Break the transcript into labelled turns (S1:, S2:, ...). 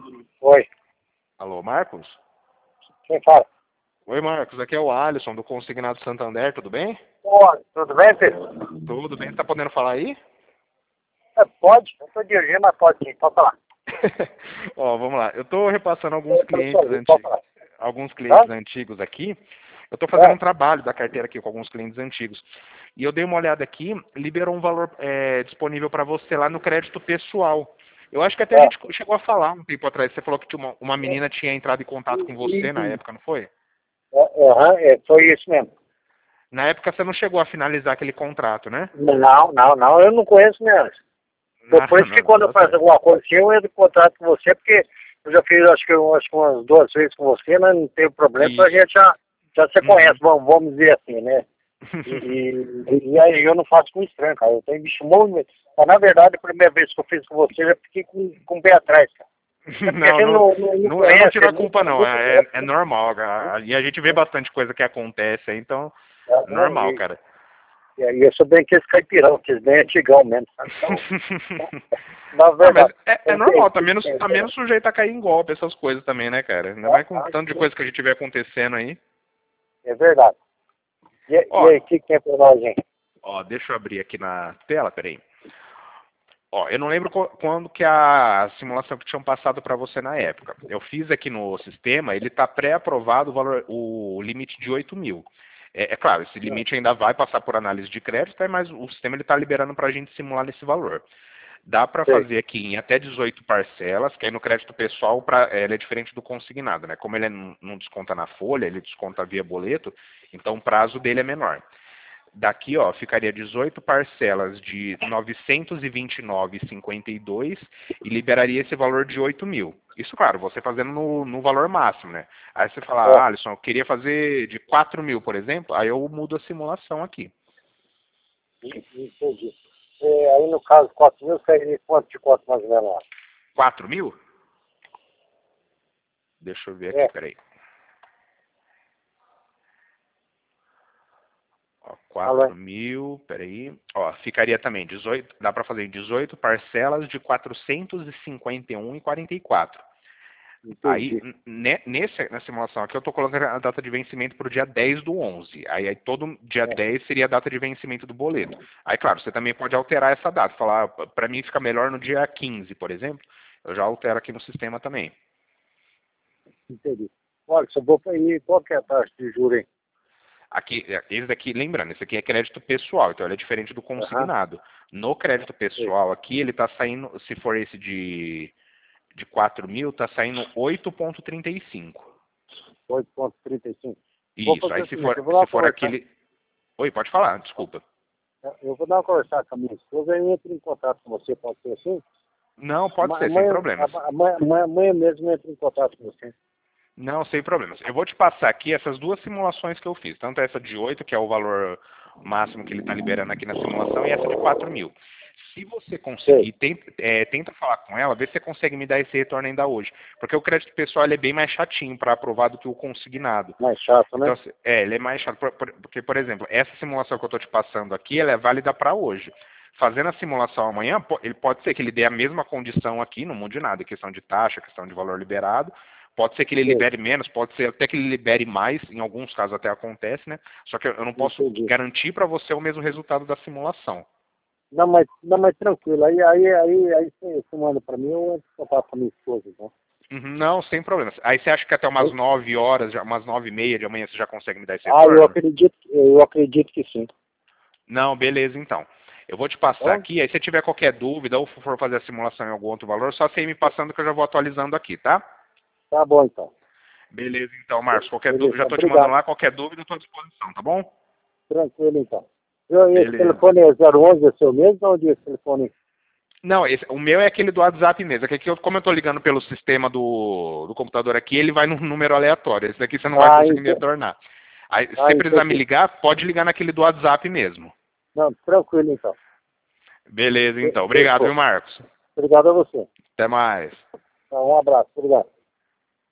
S1: Oi,
S2: Alô, Marcos?
S1: quem fala?
S2: Oi, Marcos, aqui é o Alisson do Consignado Santander, tudo bem?
S1: Oi, tudo bem, Pedro?
S2: Tudo bem, tá podendo falar aí?
S1: Pode, eu estou dirigindo, mas pode sim, pode falar.
S2: Ó, vamos lá. Eu tô repassando
S1: Pode falar.
S2: alguns clientes
S1: Tá?
S2: antigos aqui. Eu tô fazendo
S1: É,
S2: um trabalho da carteira aqui com alguns clientes antigos. E eu dei uma olhada aqui, liberou um valor disponível para você lá no crédito pessoal. Eu acho que até a
S1: é.
S2: gente chegou a falar um tempo atrás. Você falou que tinha uma menina tinha entrado em contato com você na época, não foi?
S1: Foi isso mesmo.
S2: Na época você não chegou a finalizar aquele contrato, né?
S1: Não, eu não conheço mesmo. Por isso que
S2: Não,
S1: quando eu
S2: tá
S1: faço
S2: certo.
S1: alguma coisa assim, eu entro em contato com você, porque eu já fiz acho que umas 2 vezes com você, mas não teve problema, então a
S2: Isso.
S1: gente já se conhece,
S2: Uhum.
S1: vamos dizer assim, né? E aí eu não faço com estranho, cara. Eu tenho bicho muito. Mas na verdade, a primeira vez que eu fiz com você, eu já fiquei com o pé atrás, cara. É porque a
S2: Não,
S1: gente
S2: não,
S1: não
S2: eu não
S1: conhece,
S2: tiro
S1: é
S2: a culpa
S1: muito,
S2: não,
S1: muito
S2: é normal, cara. E a gente vê bastante coisa que acontece, então é
S1: né?
S2: normal, cara.
S1: E aí eu sou bem aqueles caipirão, aqueles bem antigão mesmo, sabe? Então, na
S2: Ah, mas
S1: verdade,
S2: é normal, tá menos sujeito a cair em golpe essas coisas também, né, cara? Ainda mais com tanto de coisa que a gente vê acontecendo aí.
S1: é verdade. E
S2: Ó,
S1: aí, o que tem pra nós, gente?
S2: ó, deixa eu abrir aqui na tela, peraí. Ó, eu não lembro quando que a simulação que tinham passado para você na época. Eu fiz aqui no sistema, ele está pré-aprovado o limite de 8 mil. É claro, esse limite ainda vai passar por análise de crédito, mas o sistema está liberando para a gente simular nesse valor. Dá para
S1: Sei.
S2: fazer aqui em até 18 parcelas, que aí no crédito pessoal ele é diferente do consignado, né? Como ele não desconta na folha, ele desconta via boleto, então o prazo dele é menor. Daqui, ó, ficaria 18 parcelas de 929,52 e liberaria esse valor de 8 mil. Isso, claro, você fazendo no valor máximo, né? Aí você fala,
S1: É,
S2: ah, Alisson, eu queria fazer de 4 mil, por exemplo, aí eu mudo a simulação aqui.
S1: entendi. Aí no caso, 4 mil, seria quanto de quanto mais ou menos lá?
S2: 4 mil? Deixa eu ver aqui,
S1: É,
S2: peraí. Ó,
S1: fala aí.
S2: 4 mil, peraí. Ó, ficaria também 18, dá para fazer em 18 parcelas de 451,44. Aí,
S1: Entendi.
S2: na simulação aqui, eu estou colocando a data de vencimento para o dia 10 do 11. Aí todo dia
S1: É,
S2: 10 seria a data de vencimento do boleto. Aí, claro, você também pode alterar essa data. Falar, para mim fica melhor no dia 15, por exemplo. Eu já altero aqui no sistema também.
S1: entendi. Olha, se eu vou para aí, qual que é a taxa de juros aí?
S2: Aqui, esse daqui, lembrando, esse aqui é crédito pessoal, então ele é diferente do
S1: Aham,
S2: consignado. No crédito
S1: sei.
S2: pessoal aqui, ele está saindo, se for esse de 4 mil, está saindo 8,35.
S1: 8,35. Vou
S2: Isso,
S1: fazer
S2: aí
S1: o seguinte, eu vou dar
S2: se
S1: uma
S2: for
S1: conversar.
S2: aquele... Oi, pode falar, desculpa.
S1: Eu vou dar uma conversada com a minha esposa e entro em contato com você, pode ser assim?
S2: Não, pode ser, sem problemas.
S1: Amanhã mesmo entra em contato com você.
S2: Não, sem problemas. Eu vou te passar aqui essas duas simulações que eu fiz. Tanto essa de 8, que é o valor máximo que ele está liberando aqui na simulação, e essa de 4 mil. Se você
S1: Sei.
S2: conseguir, tenta falar com ela, vê se você consegue me dar esse retorno ainda hoje. Porque o crédito pessoal ele é bem mais chatinho para aprovar do que o consignado.
S1: Mais chato, né?
S2: Então, ele é mais chato. Porque, por exemplo, essa simulação que eu estou te passando aqui, ela é válida para hoje. Fazendo a simulação amanhã, ele pode ser que ele dê a mesma condição aqui, não mude nada, questão de taxa, questão de valor liberado. Pode ser que ele
S1: Sei.
S2: libere menos, pode ser até que ele libere mais, em alguns casos até acontece, né? Só que eu não posso
S1: Entendi.
S2: garantir para você o mesmo resultado da simulação.
S1: Não, mas tranquilo. Aí você manda para mim, eu entro em contato com a minha esposa, então.
S2: Uhum, não, sem problemas. Aí você acha que até umas
S1: Aí-
S2: 9 horas, umas 9h30 de amanhã você já consegue me dar esse
S1: Ah,
S2: retorno?
S1: eu acredito que sim.
S2: Não, beleza então. Eu vou te
S1: Tá
S2: passar
S1: bom?
S2: aqui, aí se tiver qualquer dúvida ou for fazer a simulação em algum outro valor, só você ir me passando que eu já vou atualizando aqui, tá?
S1: Tá bom, então.
S2: Beleza então, Marcos. Qualquer
S1: Beleza,
S2: dúvida, já
S1: então.
S2: estou te mandando
S1: Obrigado.
S2: lá, qualquer dúvida eu estou à disposição, tá bom?
S1: Tranquilo, então. Esse
S2: Beleza.
S1: telefone é 011, é seu mesmo ou esse telefone?
S2: Não, o meu é aquele do WhatsApp mesmo. É que como eu estou ligando pelo sistema do computador aqui, ele vai num número aleatório. Esse daqui você não vai
S1: Ah,
S2: conseguir me
S1: entendi.
S2: retornar. Aí, se você precisar me
S1: Entendi.
S2: ligar, pode ligar naquele do WhatsApp mesmo.
S1: Não, tranquilo, então.
S2: Beleza, então. Obrigado, viu,
S1: Fechou.
S2: Marcos?
S1: Obrigado a você.
S2: Até mais.
S1: Então, um abraço. Obrigado.